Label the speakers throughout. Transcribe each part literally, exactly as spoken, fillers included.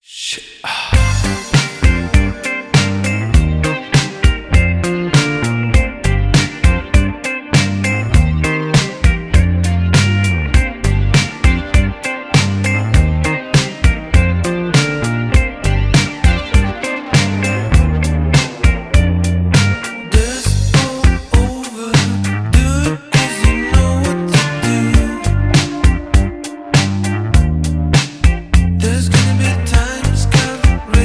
Speaker 1: Shit.
Speaker 2: There's gonna be times, God.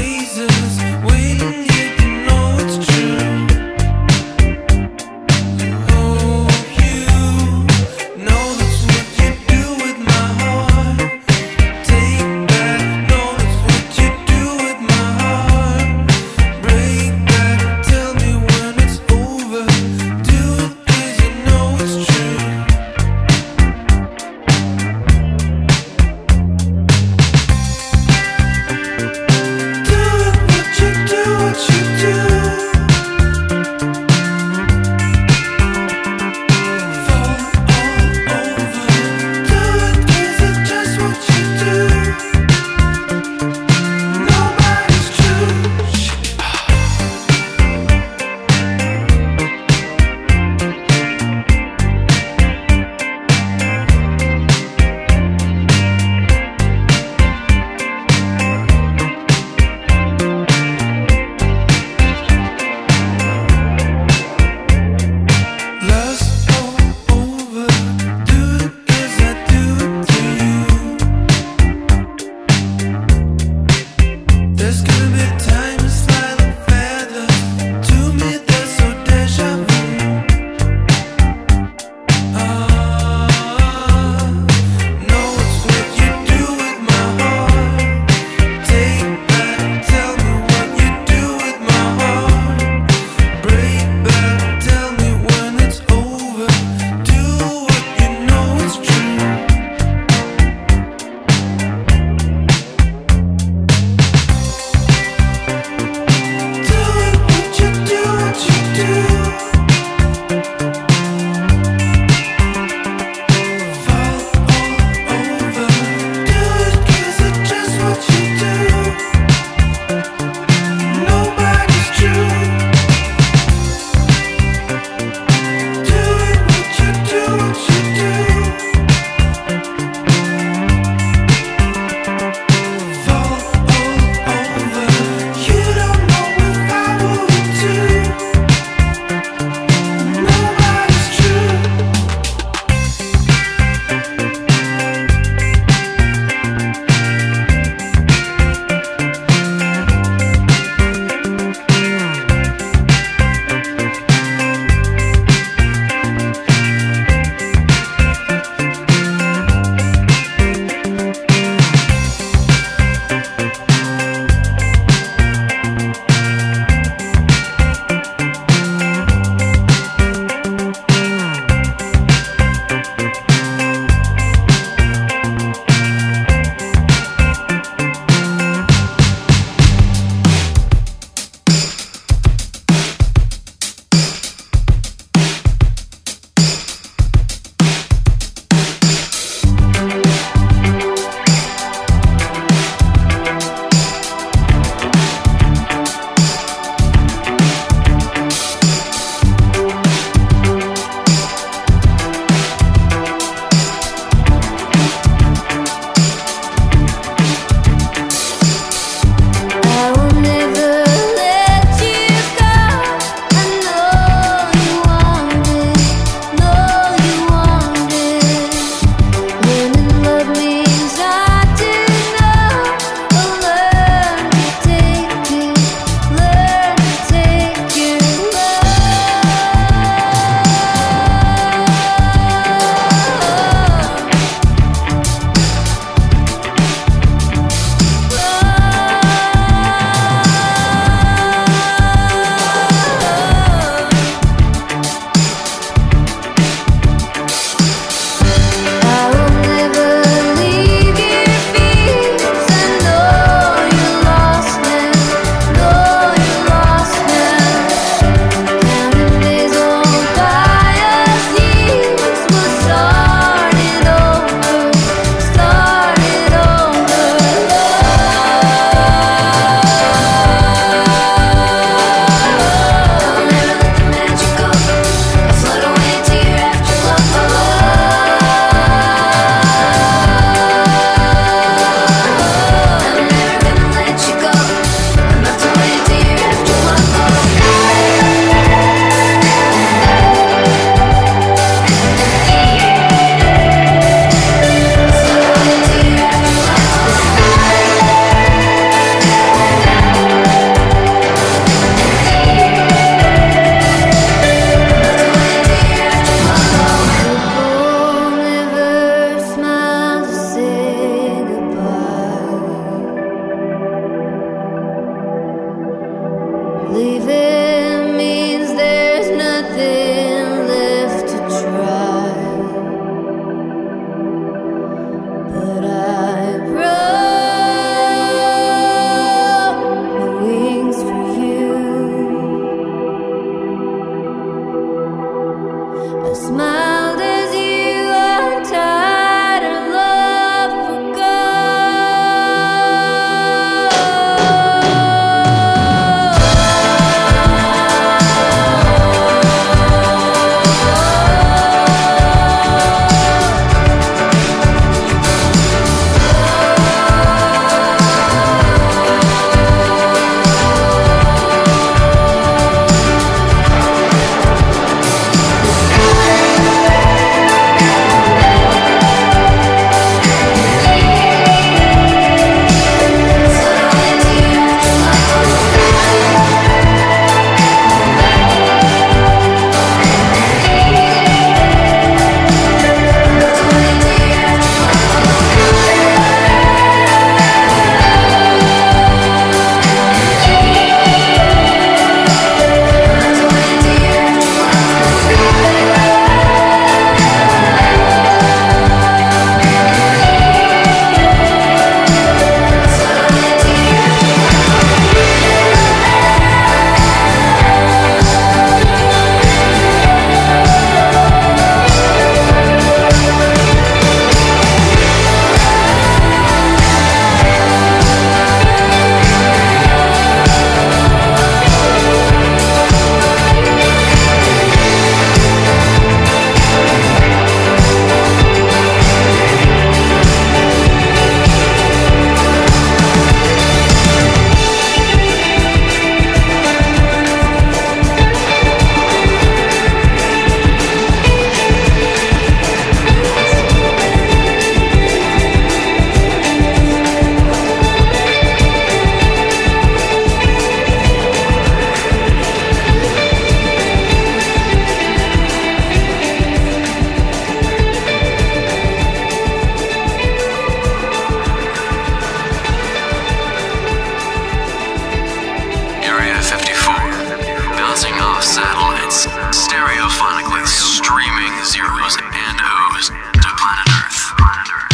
Speaker 1: It's stereophonically streaming zeros and O's to planet Earth. Planet Earth.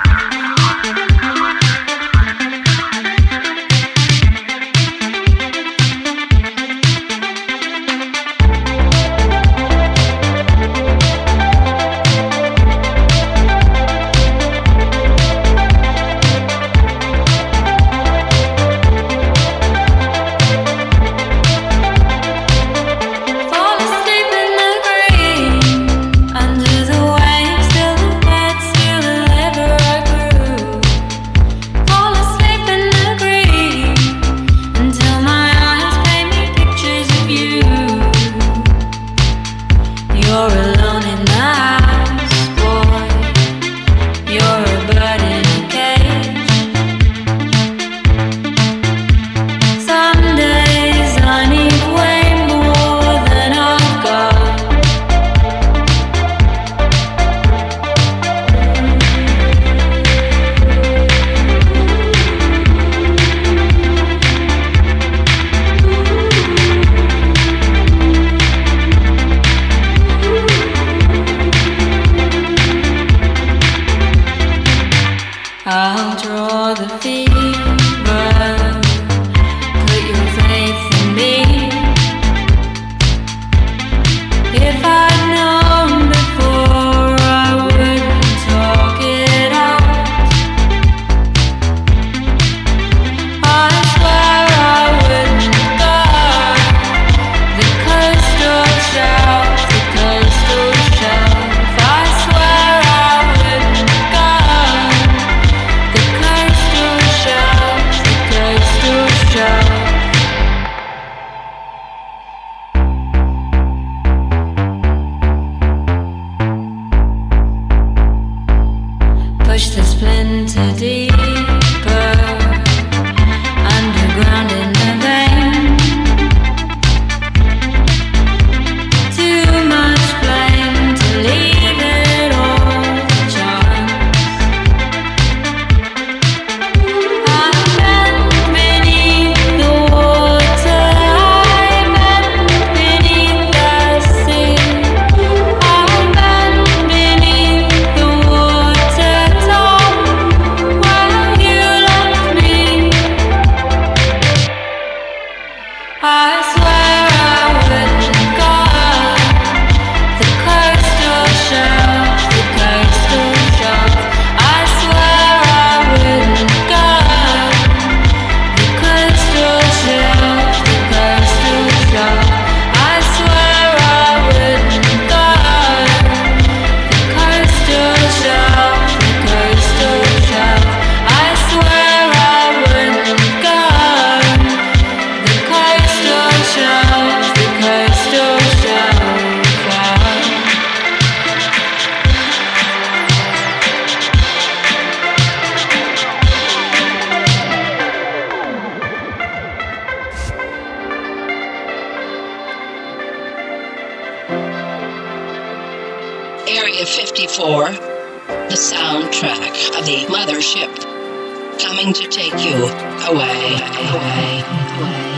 Speaker 2: Area fifty-four, the soundtrack of the mothership, coming to take you away, away, away.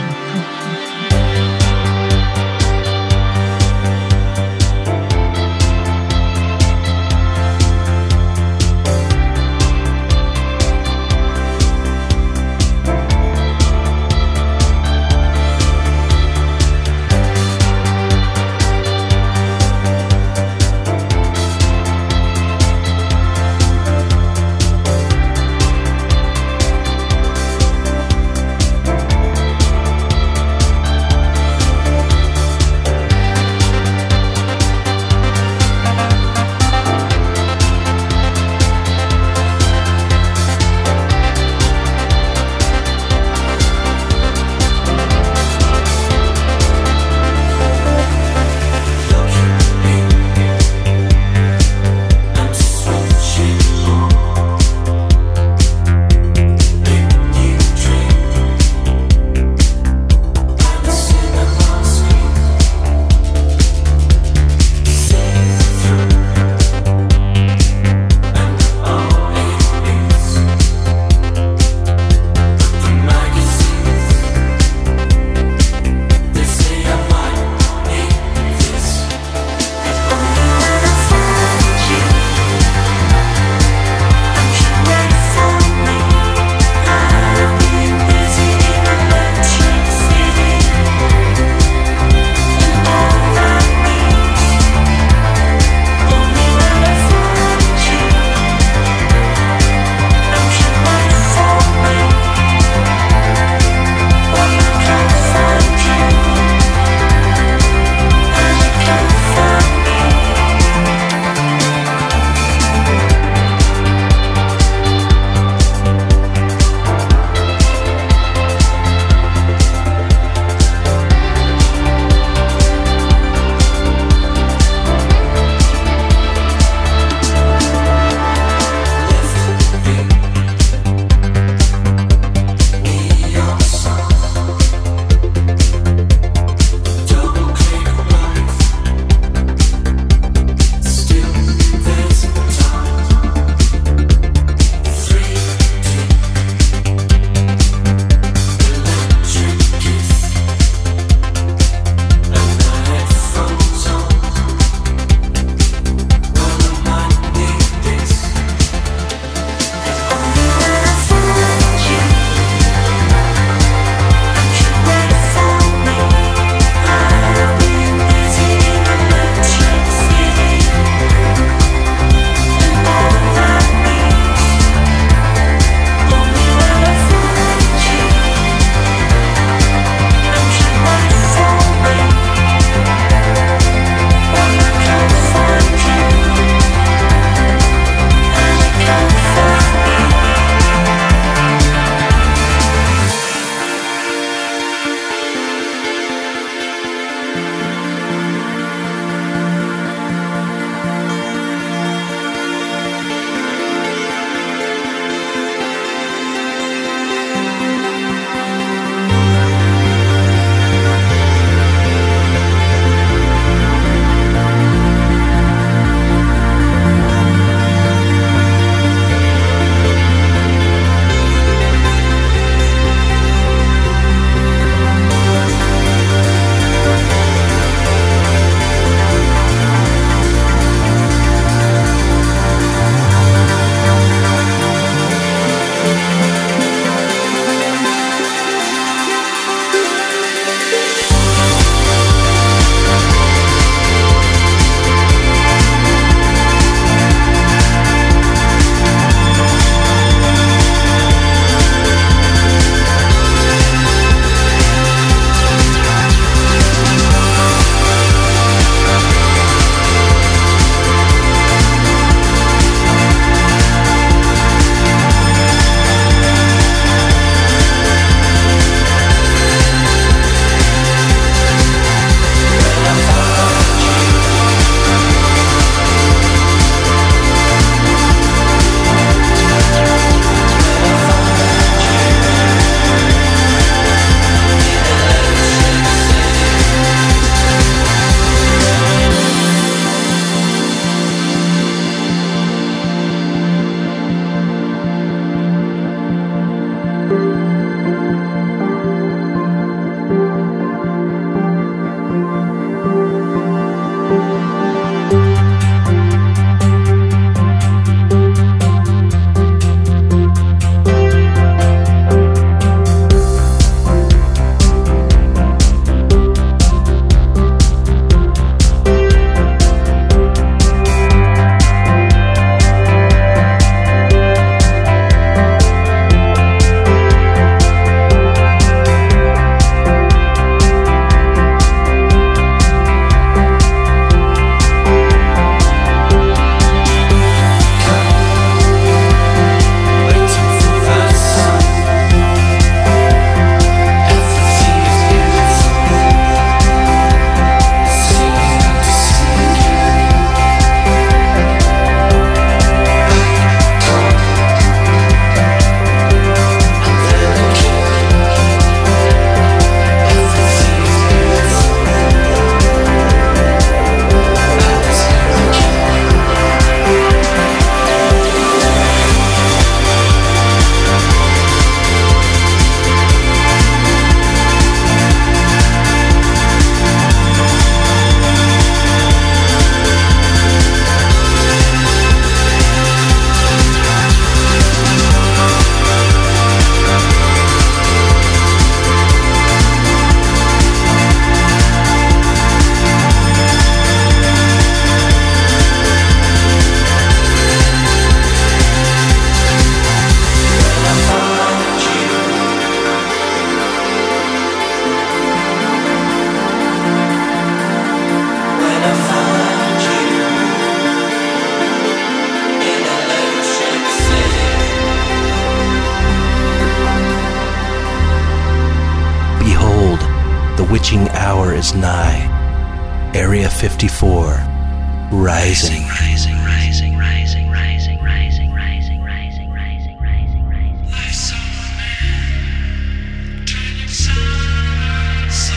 Speaker 3: witching hour is nigh. Area fifty-four, rising. Rising, rising, rising, rising, rising, rising, rising, rising, rising, rising. I saw a man turning somersaults.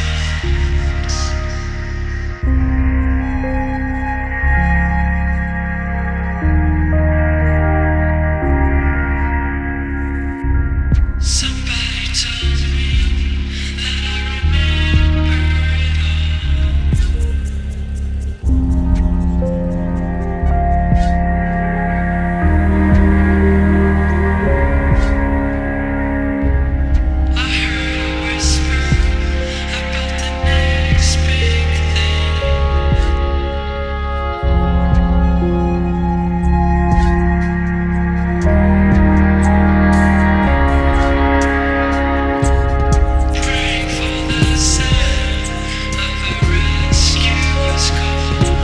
Speaker 3: Somebody told me that I remember it all. I heard a whisper about the next big praying for the sound of a rescuer's call.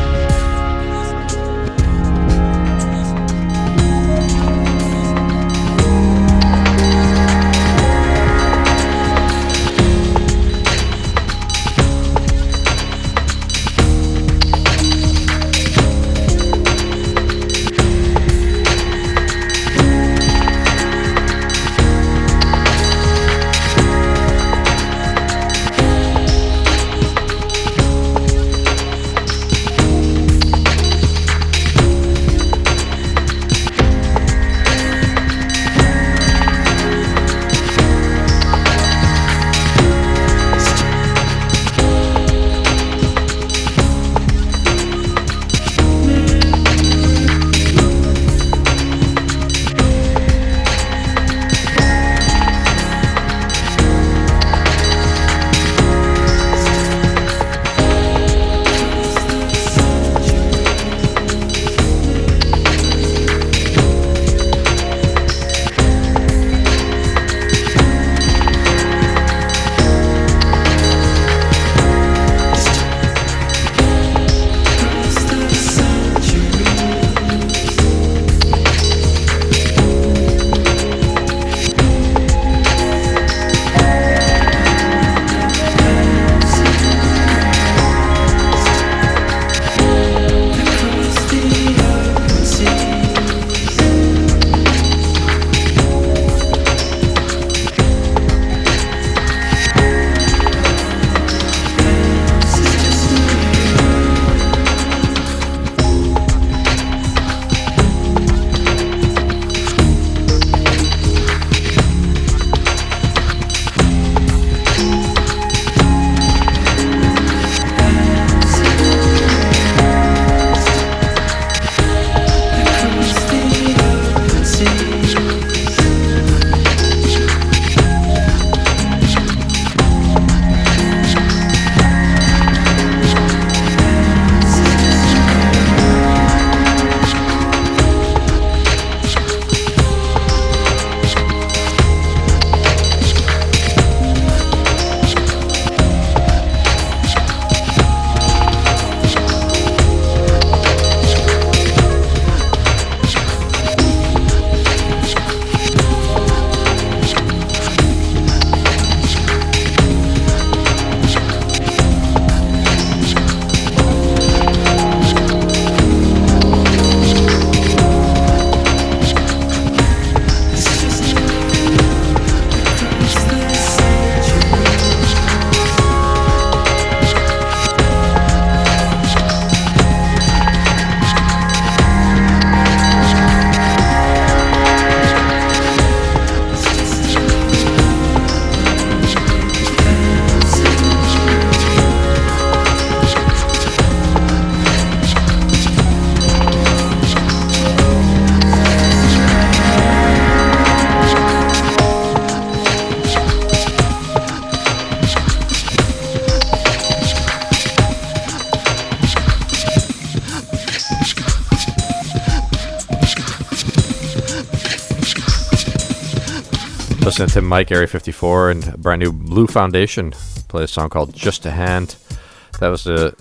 Speaker 4: Listening to Mike, Area fifty-four, and a brand new Blue Foundation play a song called Just a Hand. That was a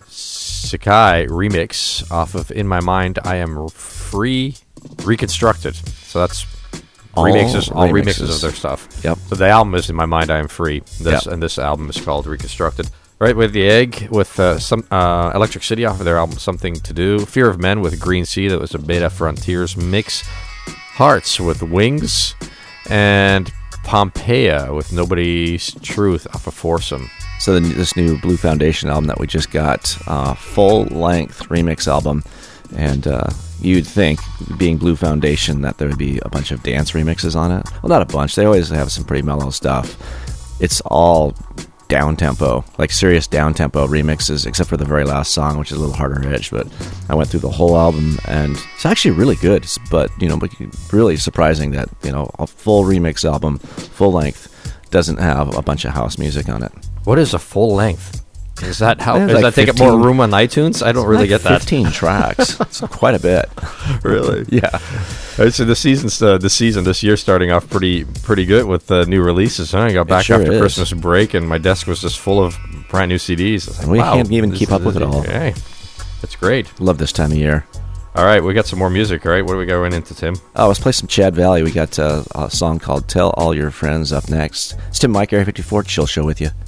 Speaker 4: Sakai remix off of In My Mind I Am Free Reconstructed. So that's all remixes, all remixes. remixes of their stuff.
Speaker 5: Yep.
Speaker 4: So the album is In My Mind I Am Free. This
Speaker 5: yep.
Speaker 4: and this album is called Reconstructed. Right, with The Egg, with uh, some uh, Electric City off of their album Something to Do. Fear of Men with Green Sea, that was a Beta Frontiers mix. Hearts with Wings. And Pompeia with Nobody's Truth off of Foursome.
Speaker 5: So the, this new Blue Foundation album that we just got, uh, full-length remix album, and uh, you'd think, being Blue Foundation, that there would be a bunch of dance remixes on it. Well, not a bunch. They always have some pretty mellow stuff. It's all down-tempo, like serious down-tempo remixes, except for the very last song, which is a little harder edged, but I went through the whole album, and it's actually really good, but, you know, really surprising that, you know, a full remix album, full-length, doesn't have a bunch of house music on it.
Speaker 4: What is a full length? Is that how?
Speaker 5: It's
Speaker 4: Does
Speaker 5: like
Speaker 4: that take up more room on iTunes? I don't really
Speaker 5: like
Speaker 4: get that.
Speaker 5: fifteen tracks. It's quite a bit.
Speaker 4: Really?
Speaker 5: Yeah.
Speaker 4: All right, so the season's uh, the season this year starting off pretty pretty good with uh, new releases. I got back
Speaker 5: sure
Speaker 4: after
Speaker 5: is.
Speaker 4: Christmas break, and my desk was just full of brand new C Ds. I was like,
Speaker 5: And we
Speaker 4: wow,
Speaker 5: can't even
Speaker 4: this
Speaker 5: keep
Speaker 4: is-
Speaker 5: up with it all.
Speaker 4: Hey, that's great.
Speaker 5: Love this time of year.
Speaker 4: All right, we got some more music. All right, what do we going into, Tim?
Speaker 5: Oh, let's play some Chad Valley. We got uh, a song called Tell All Your Friends up next. It's Tim Mike, Area fifty-four, Chill Show with you.